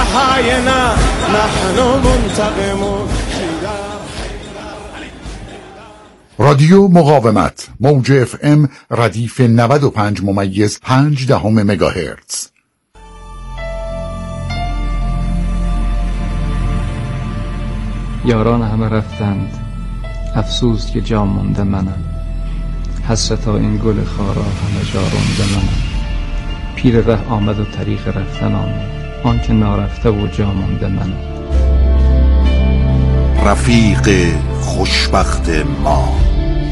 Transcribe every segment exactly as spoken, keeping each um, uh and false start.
حينا نحن منتقمون. رادیو مقاومت موج اف ام ردیف نود و پنج ممیز پنج دهم مگاهرتز. یاران همه رفتند، افسوس که جا مونده منم. حسرتا این گل خارا همه جا رونده منم. پیر ره آمد و طریق رفتن آمد، آن که نارفته و جا مونده منم. رفیق خوشبخت ما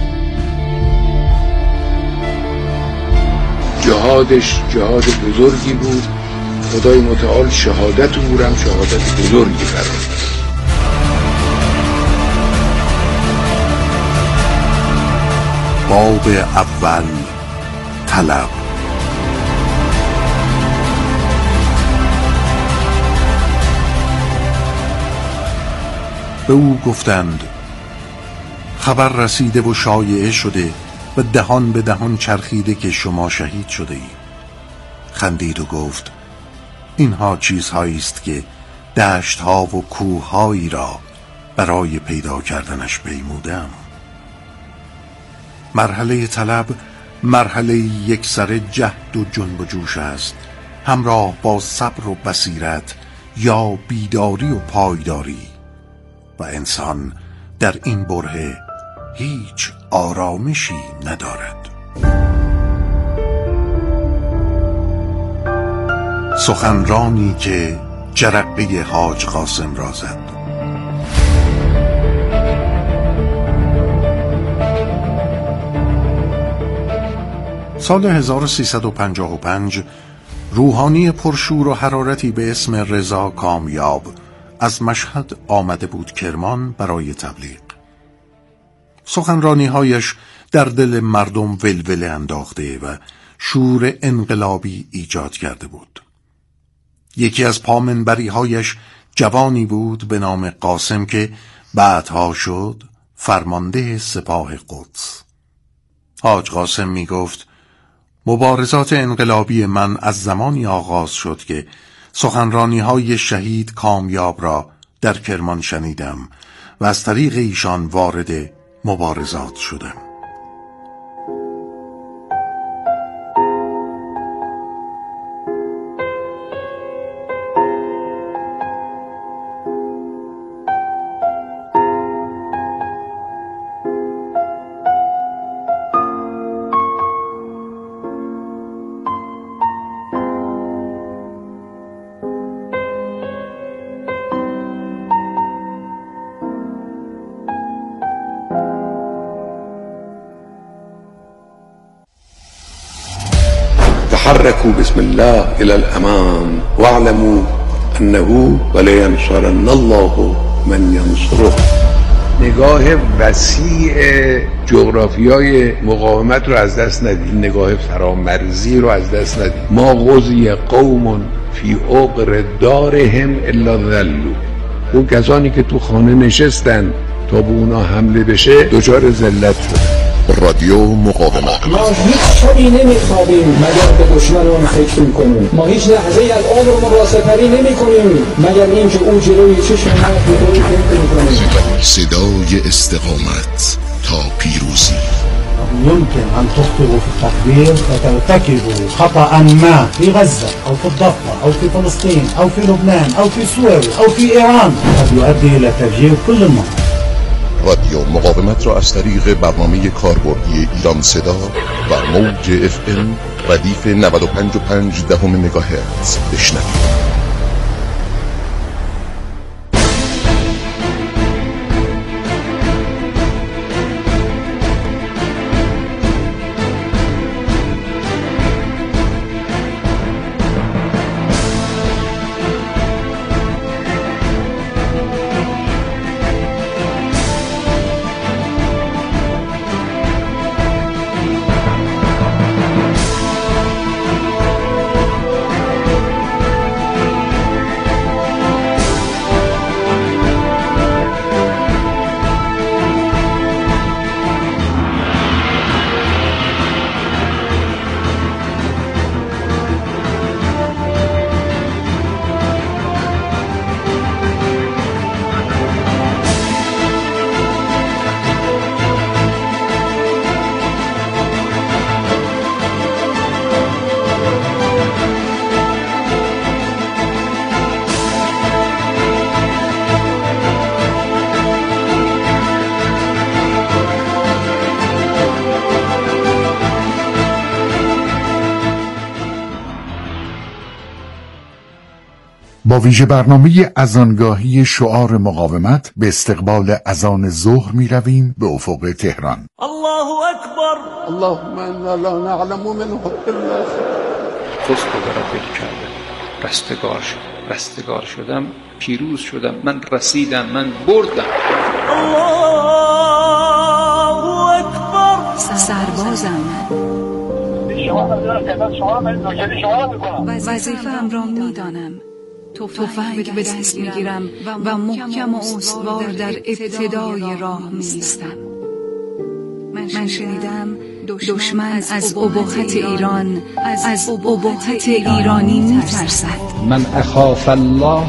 جهادش جهاد بزرگی بود. خدای متعال شهادت او هم شهادت بزرگی قرار داد. باب اول، طلب. به او گفتند خبر رسیده و شایعه شده و دهان به دهان چرخیده که شما شهید شده اید. خندید و گفت اینها چیزهایی است که دشت ها و کوه هایی را برای پیدا کردنش پیمودم. مرحله طلب مرحله یک سر جهد و جنب و جوش است، همراه با صبر و بصیرت یا بیداری و پایداری، و انسان در این بره هیچ آرامشی ندارد. سخنرانی که جرقه حاج قاسم را زد. سال هزار و سیصد و پنجاه و پنج روحانی پرشور و حرارتی به اسم رضا کامیاب از مشهد آمده بود کرمان برای تبلیغ. سخنرانی‌هایش در دل مردم ولوله انداخته و شور انقلابی ایجاد کرده بود. یکی از پامنبری‌هایش جوانی بود به نام قاسم که بعدها شد فرمانده سپاه قدس. حاج قاسم می گفت مبارزات انقلابی من از زمانی آغاز شد که سخنرانی‌های شهید کامیاب را در کرمان شنیدم و از طریق ایشان وارد مبارزات شدم. تحركوا بسم الله إلى الأمام واعلموا أنه ولينصرن الله من ينصره. نگاه وسیع جغرافیای مقاومت رو از دست ندید، نگاه فرامرزی رو از دست ندید. ما غزی قوم فی عقر دارهم الا ذلوا. اون کسانی که تو خانه نشستن تا به اونا حمله بشه دچار ذلت شدن. رادیو مقاومت. ما هیچ شبی نمیخوابیم مگر به دشمنان فکر میکنیم. ما هیچ لحظه از عمر مراسپری نمی کنیم مگر اینکه او جلوی چشم ما بودوی فکر میکنیم. صدای استقامت تا پیروزی. يمكن أن تخطئوا في التقدير وترتكبوا خطأ ما في غزة أو في الضفة أو في فلسطين أو في لبنان أو في سوريا أو في إيران قد يؤدي إلى تفجير كل المناطق. رادیو مقاومت را از طریق برنامه کاربردی ایران صدا و موج اف ام ردیف نود و پنج و پنج دهم مگاهرتز بشنوید. با ویژه برنامه اذانگاهی شعار مقاومت به استقبال اذان ظهر می رویم به افق تهران. الله اکبر. اللهم انا لا نعلم منه الا خست را دل کردم، رستگار شدم، رستگار شدم، پیروز شدم، من رسیدم، من بردم. الله اکبر. سربازم وظیفه‌ام را می‌دانم. تفنگ به دست می‌گیرم و محکم و استوار در ابتدای راه می‌ایستم. من شنیدم دشمن از ابهت ایران، از ابهت ایرانی می‌ترسد. من اخاف الله،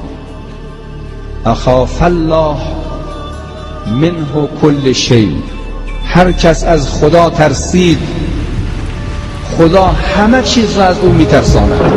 اخاف الله منه کل شیء. هر کس از خدا ترسید، خدا همه چیز را از او می‌ترساند.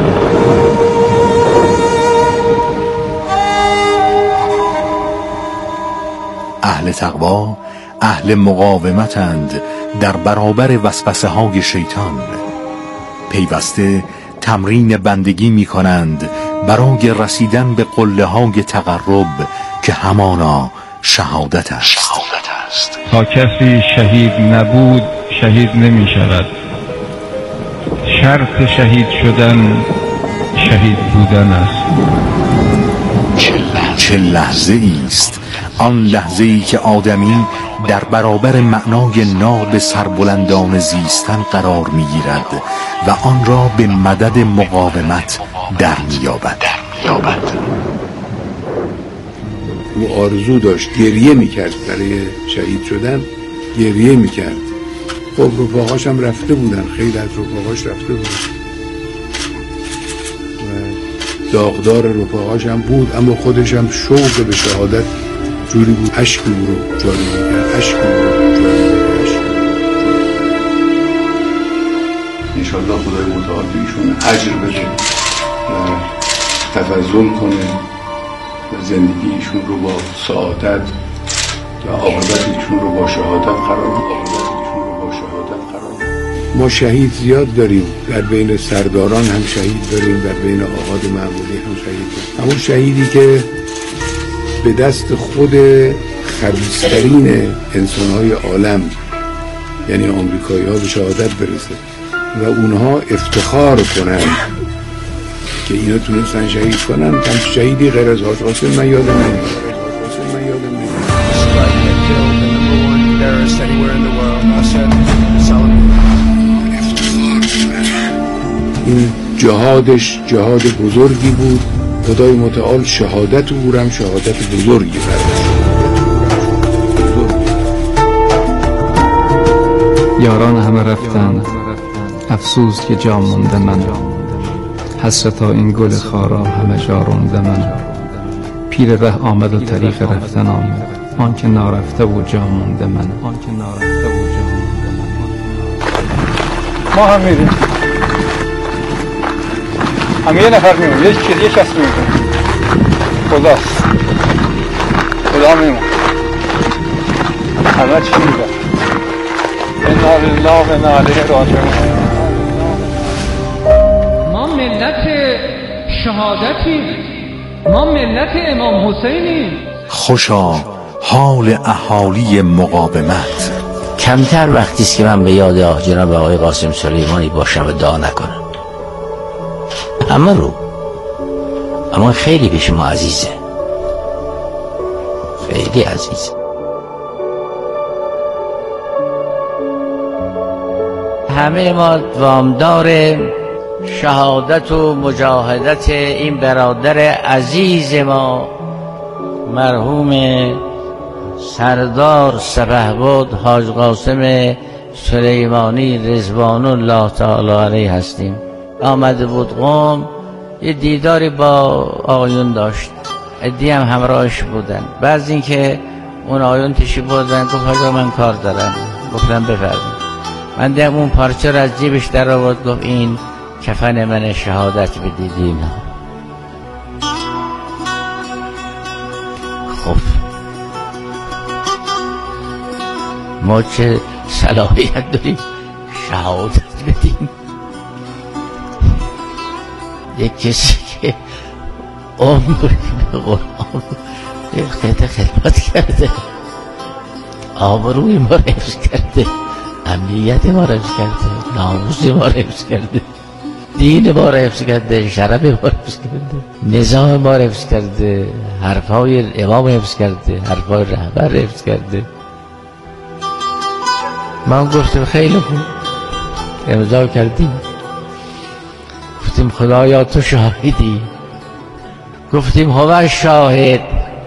اهل تقوا اهل مقاومتند در برابر وسوسه های شیطان. پیوسته تمرین بندگی می کنند برای رسیدن به قله های تقرب که همانا شهادت است. تا کسی شهید نبود شهید نمی شود. شرط شهید شدن شهید بودن است. چه لحظه ایست آن لحظه ای که آدمی در برابر معنای ناب سربلندان زیستن قرار می گیرد و آن را به مدد مقاومت در می یابد. او آرزو داشت، گریه میکرد برای شهید شدن، گریه میکرد. خب رفاقاش هم رفته بودن، خیلی از رفاقاش رفته بودن و داغدار رفاقاش هم بود، اما خودش هم شوق به شهادت جوری بود، عشق او رو جاری میکرد، عشق او رو جاری میکرد، عشق او رو انشاءالله خدای متعال به ایشون اجر بده و تفضل کنه و زندگی ایشون رو با سعادت و عاقبت ایشون رو با شهادت قرار بده. ما شهید زیاد داریم، در بین سرداران هم شهید داریم، در بین آقاد معمولی هم شهید داریم. همون شهیدی که به دست خود خبیث‌ترین انسان‌های عالم یعنی آمریکایی‌ها به شهادت برسه و اونها افتخار کنن که اینا تونستن شهید کنن. هم شهیدی غیر از حاج قاسم من یادم نمیاد. من یادم نمیاد. این جهادش جهاد بزرگی بود. خدای متعال شهادت او هم شهادت بزرگی فرمود. یاران همه رفتند، افسوس که جا مونده من. حسرتا این گل خارا همه جا رونده من. پیر ره آمد و طریق رفتن آمد، آن که نارفته و جا مونده من. آن که نارفته و جا مونده من. ما هم میریم، هم یه نفر میمون، یک کسی یک کس میمون. خداست، خدا میمون، همه چی میده. انا لله و انا الیه راجعون. ما ملت شهادتیم، ما ملت امام حسینیم. خوشا حال اهالی مقاومت. کمتر وقتی است که من به یاد آه جناب آقای قاسم سلیمانی باشم و دعا نکنم. همه رو، اما خیلی به شما عزیزه، خیلی عزیزه. همه ما وامدار شهادت و مجاهدت این برادر عزیز ما مرحوم سردار سپهبد حاج قاسم سلیمانی رضوان الله تعالی علیه هستیم. آمده بود قم، یه دیداری با آقایون داشت، عده‌ای هم همراهش بودن. بعد اینکه اون آقایون تشریف بردن گفت حاجا من کار دارم. گفتم بفرمایید. من دیدم اون پارچه را از جیبش در آورد، گفت این کفن من شهادت بدید اینا. خب ما چه صلاحیت داریم شهادت بدیم؟ یک کسی که عمر به قرآن یک خیلی خدمت کرده، آبروی ما رو حفظ کرده، امنیت ما رو حفظ کرده، ناموس ما رو حفظ کرده، دین ما رو حفظ کرده، شرف ما رو حفظ کرده، نظام ما رو حفظ کرده، حرفای امام حفظ کرده، حرفای رهبر حفظ کرده. ما گفتیم خیلی خوب، امضا کردیم، گفتیم خدایا تو شاهدی، گفتیم هو شاهد،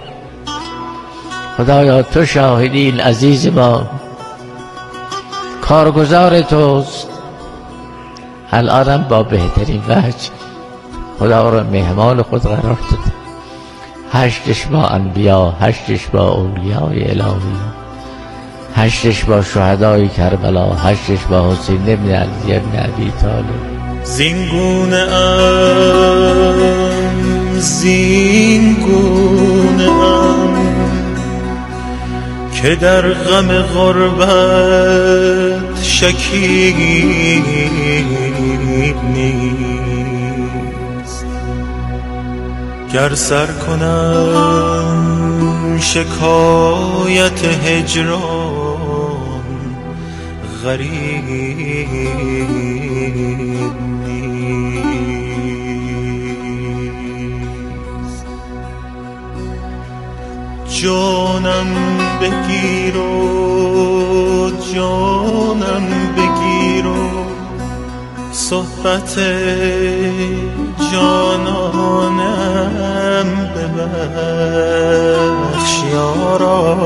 خدایا تو شاهدی، این عزیز ما کارگزار توست، الانم با بهترین وجه خدا را مهمان خود قرار داده، هشتش با انبیا، هشتش با اولیای الهی، هشتش با شهدای کربلا، هشتش با حسین ابن علی ابن ابی طالب. زینگونه ام زینگونه ام که در غم غربت شکیب نیست، گر سر کنم شکایت هجران غریب جانم بگیر و جانم بگیر و صحبت جانانم ببخش یارا،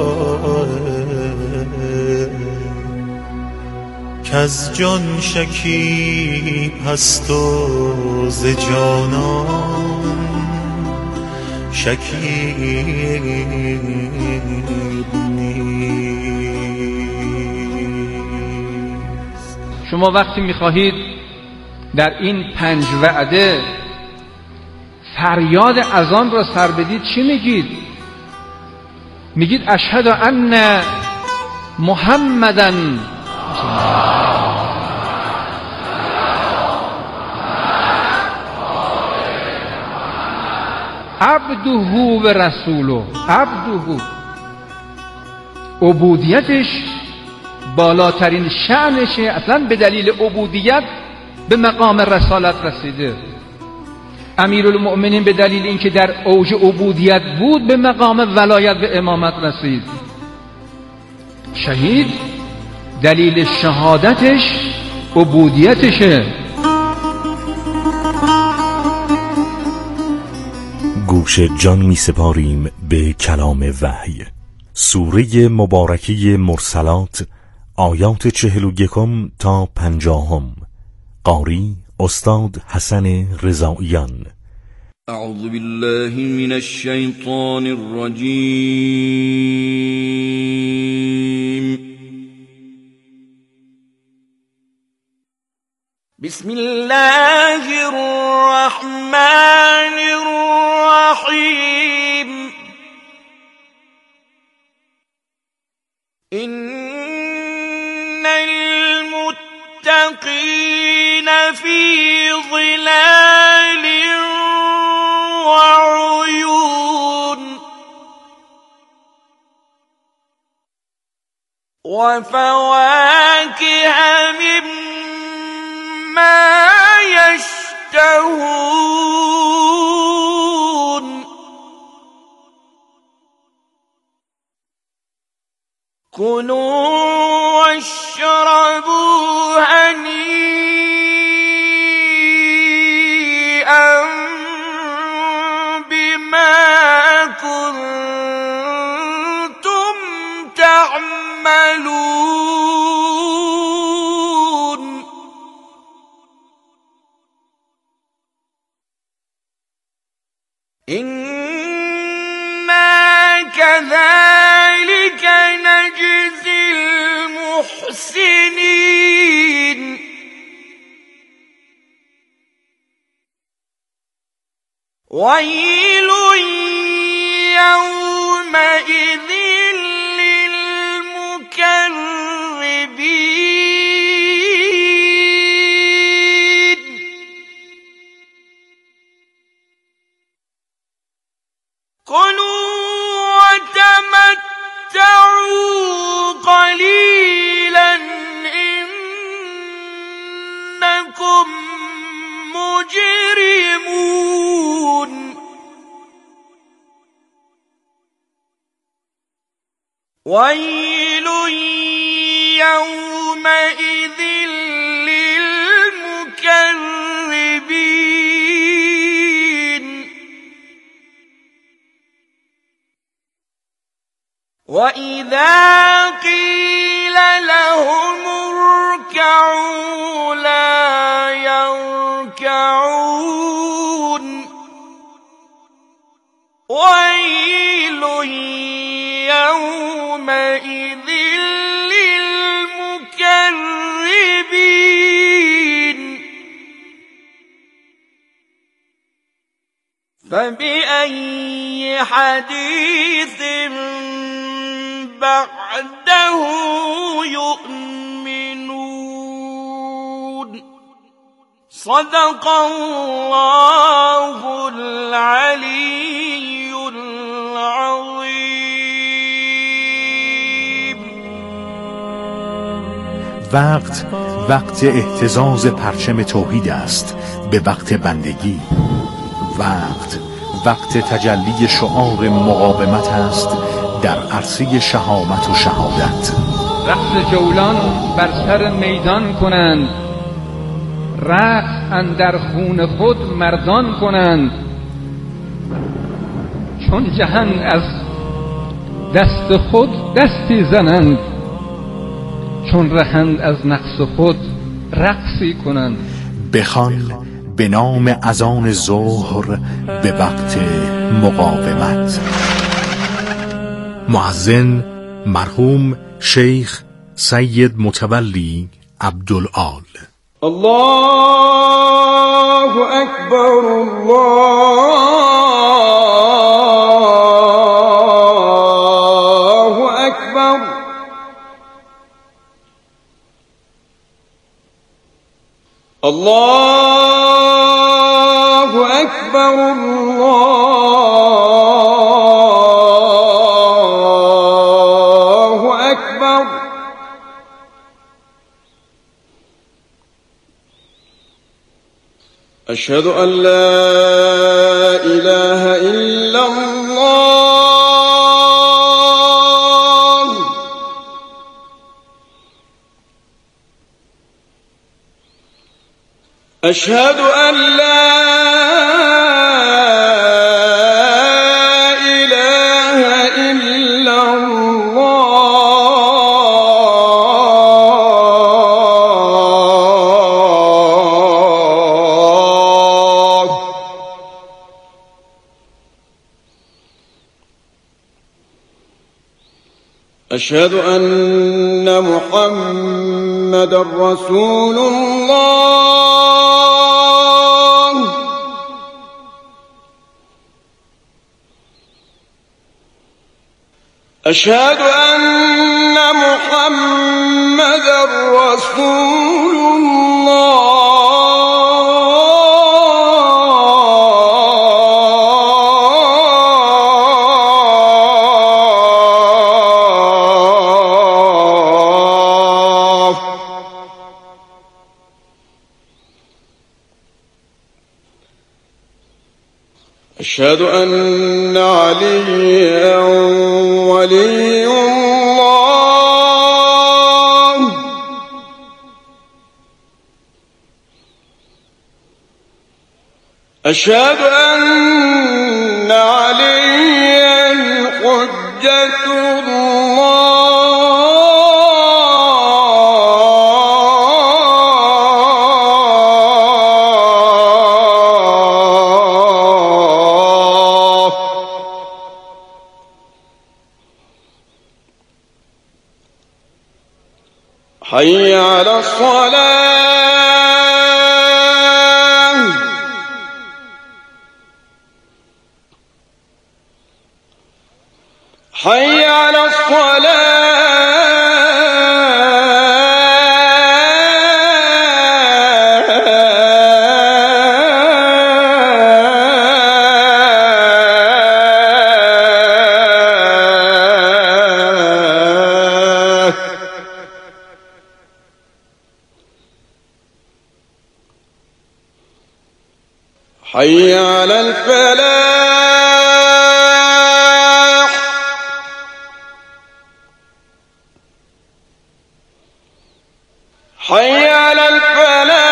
کز جان شکیب هست و ز جانان شکیب نیست. شما وقتی میخواهید در این پنج وعده فریاد اذان را سر بدید چی میگید؟ میگید اشهد ان محمدن عبده و رسوله. عبده، عبودیتش بالاترین شأنشه، اصلا به دلیل عبودیت به مقام رسالت رسیده. امیرالمؤمنین به دلیل اینکه در اوج عبودیت بود به مقام ولایت و امامت رسید. شهید دلیل شهادتش عبودیتشه. گوش جان می سپاریم به کلام وحی. سوره مبارکه مرسلات، آیات چهل و یکم تا پنجاهم. قاری استاد حسن رضاییان. اعوذ بالله من الشیطان الرجیم. بسم الله الرحمن الرحیم. ان المتقین فی ظلال وعیون وفواکه مما یشتهون كلوا واشربوا هنيئا بما كنتم تعملون إنا كذلك نجزي المحسنين ويل يومئذ للمكذبين كلوا وتمتعوا قليلا إنكم مجرمون ويل يومئذ للمكذبين وإذا قيل لهم اركعوا لا يركعون ويل يومئذ للمكذبين فبأي حديث بعده يؤمنون صدق الله العلي العظيم. وقت وقت اهتزاز پرچم توحید است به وقت بندگی. وقت وقت تجلی شعار مقاومت است در عرصه شهامت و شهادت. رقص جولان بر سر میدان کنند، رقص اندر خون خود مردان کنند. چون جهان از دست خود دستی زنند، چون رهند از نقص خود رقصی کنند. بخوان به نام اذان ظهر به وقت مقاومت. مؤذن مرحوم شیخ سید متولی عبدالآل. الله اکبر الله اکبر الله اکبر الله اکبر. اشهد ان لا اله الا الله. اشهد ان لا اله الا الله. اشهد ان محمد رسول الله. اشهد ان محمد رسول الله. اشهد ان عليا ولي الله. اشهد ان عليا حجة الله. حي على الصلاة. حي على الصلاة. حي على الفلاح حي على الفلاح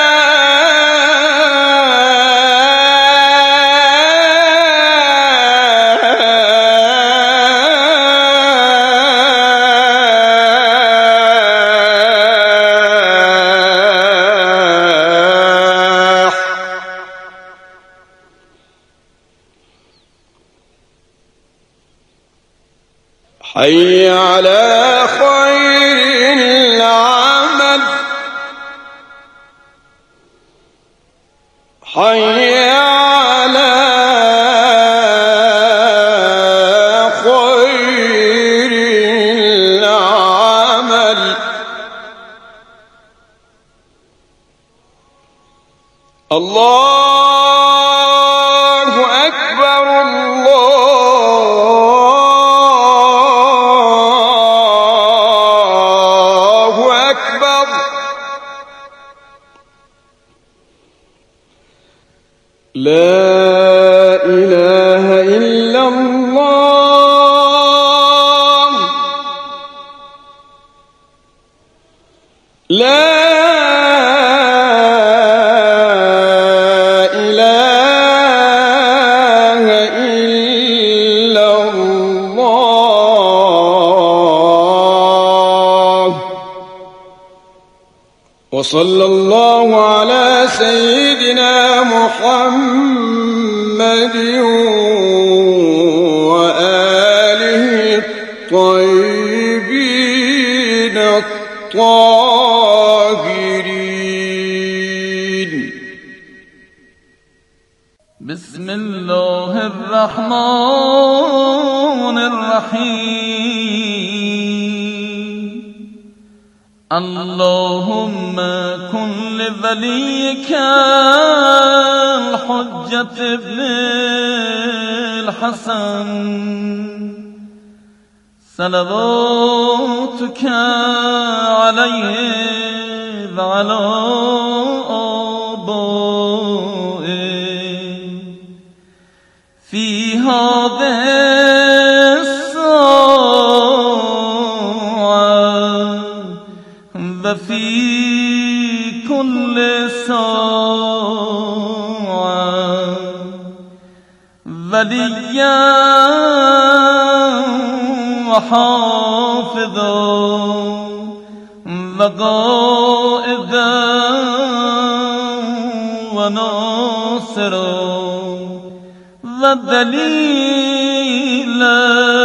حي على خير العمل حي على خير العمل الله أكبر الله أكبر لا إله إلا الله لا إله إلا الله وصلى الله على سيدنا محمد وآله الطيبين الطاهرين بسم الله الرحمن الرحيم اللهم كن لوليك الحجة ابن الحسن صلواتك عليه وعلى آبائه في هذه الساعة وفي كل ساعة وليا وحافظا وقائدا وناصرا ودليلا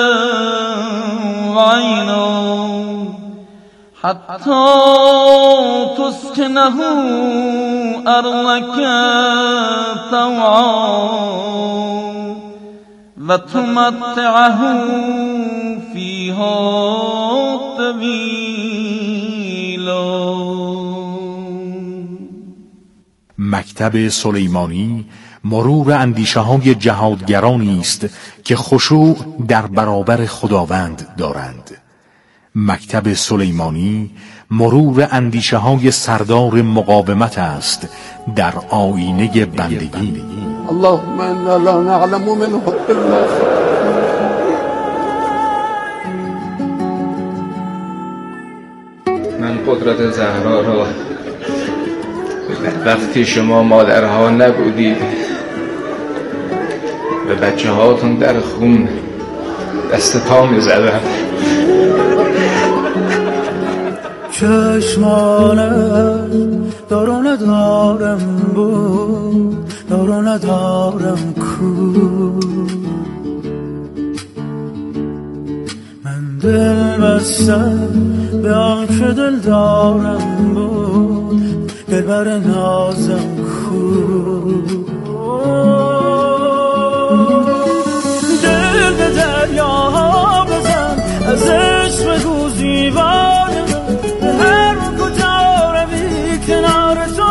وعينا حتى تسكنه أرضك طوعا وتمتعه فيها طويلا. مکتب سلیمانی مرور اندیشه های جهادگرانی است که خشوع در برابر خداوند دارند. مکتب سلیمانی مرور اندیشه های سردار مقاومت است در آینه بندگی. اللهم انا لا نعلم منه الا من قدرت زهرا را وقتی شما مادرها نبودید و بچه هاتون در خون دست پا می زدن. چشمانه دارو ندارم بود دارو ندارم کو من دل بستم به آن که دل دارم بود دل بر نازم کو دل به دریا بزن از عشق بگو زیبای من هر کجا روی کنار تو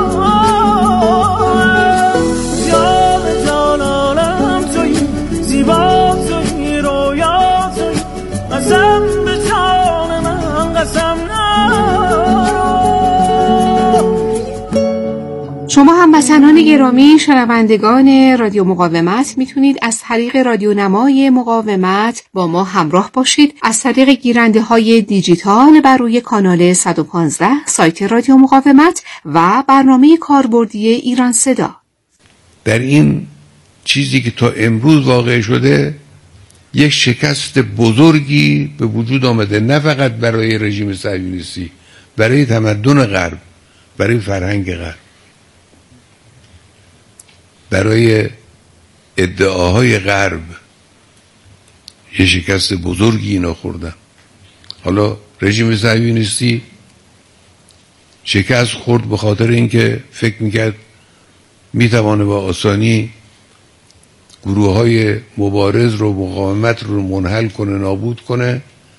یاد جانانم توی زیبا توی رویا توی قسم به جان من قسم شما هموطنان گرامی شنوندگان رادیو مقاومت میتونید از طریق رادیو نمای مقاومت با ما همراه باشید از طریق گیرنده های دیجیتال بر روی کانال صد و پانزده سایت رادیو مقاومت و برنامه کاربردی ایران صدا. در این چیزی که تا امروز واقع شده یک شکست بزرگی به وجود آمده، نه فقط برای رژیم صهیونیستی، برای تمدن غرب، برای فرهنگ غرب، برای ادعاهای غرب یه شکست بزرگی اینا خوردن. حالا رژیم صهیونیستی شکست خورد به خاطر اینکه فکر میکرد میتوانه با آسانی گروه های مبارز رو، مقاومت رو منحل کنه، نابود کنه.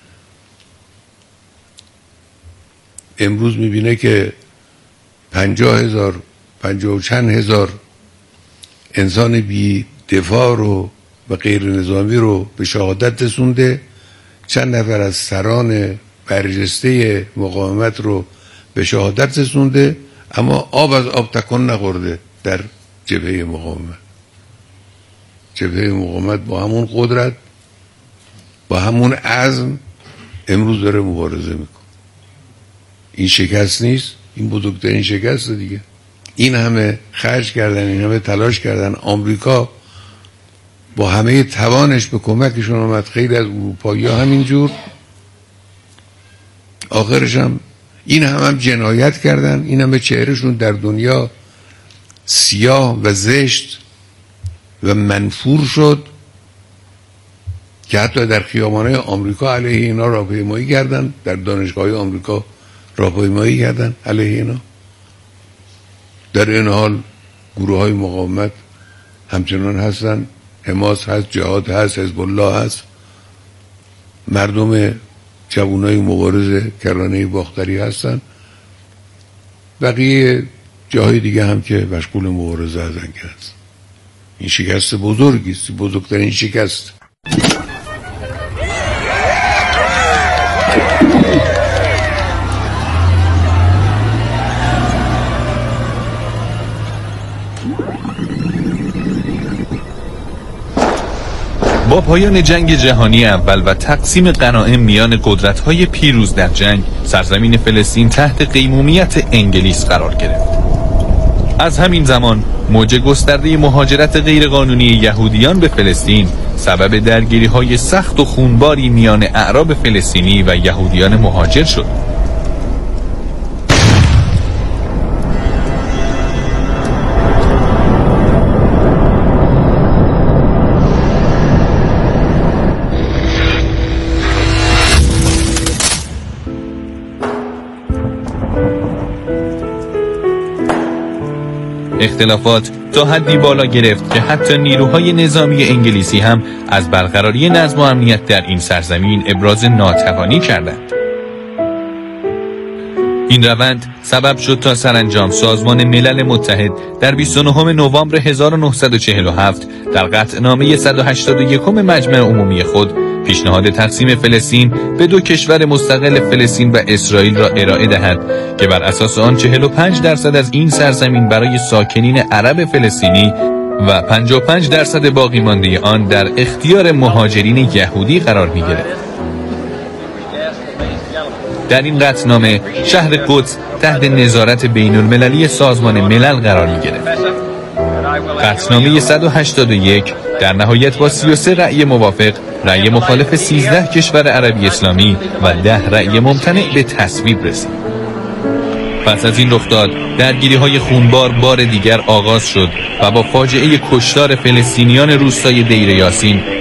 امروز میبینه که پنجاه هزار پنجاه و چند هزار انسان بی دفاع رو و غیر نظامی رو به شهادت رسونده، چند نفر از سران برجسته مقاومت رو به شهادت رسونده، اما آب از آب تکان نخورده در جبهه مقاومت. جبهه مقاومت با همون قدرت، با همون عزم امروز داره مبارزه میکنه. این شکست نیست، این بزرگترین شکست دیگه. این همه خرج کردن، این همه تلاش کردن، آمریکا با همه توانش به کمکشون آمد، خیلی از اروپایی ها همینجور، آخرش هم این هم, هم جنایت کردن، این همه چهرهشون در دنیا سیاه و زشت و منفور شد که حتی در خیابان‌های آمریکا علیه اینا راهپیمایی کردن، در دانشگاه‌های آمریکا راهپیمایی کردن علیه اینا. در این حال گروه های مقاومت همچنان هستن، حماس هست، جهاد هست، حزب الله هست، مردم جوانای مبارز کرانه باختری هستن، بقیه جاهای دیگه هم که مشغول مبارزه هستن که هست. این شکست بزرگی است، بزرگترین شکست. با پایان جنگ جهانی اول و تقسیم غنایم میان قدرت‌های پیروز در جنگ، سرزمین فلسطین تحت قیمومیت انگلیس قرار گرفت. از همین زمان موج گسترده مهاجرت غیرقانونی یهودیان به فلسطین سبب درگیری‌های سخت و خونباری میان اعراب فلسطینی و یهودیان مهاجر شد. اختلافات تا حدی بالا گرفت که حتی نیروهای نظامی انگلیسی هم از برقراری نظم و امنیت در این سرزمین ابراز ناتوانی کردند. این روند سبب شد تا سرانجام سازمان ملل متحد در بیست و نهم نوامبر هزار و نهصد و چهل و هفت در قطعنامه صد و هشتاد و یکم مجمع عمومی خود پیشنهاد تقسیم فلسطین به دو کشور مستقل فلسطین و اسرائیل را ارائه دهد که بر اساس آن چهل و پنج درصد از این سرزمین برای ساکنین عرب فلسطینی و پنجاه و پنج درصد باقی مانده آن در اختیار مهاجرین یهودی قرار می‌گرفت. در این قطعنامه شهر قدس تحت نظارت بین المللی سازمان ملل قرار می‌گرفت. قطعنامه صد و هشتاد و یک در نهایت با سی و سه رأی موافق، رأی مخالف سیزده کشور عربی اسلامی و ده رأی ممتنع به تصویب رسید. پس از این رخداد درگیری‌های خونبار بار دیگر آغاز شد و با فاجعه کشتار فلسطینیان روستای دیر یاسین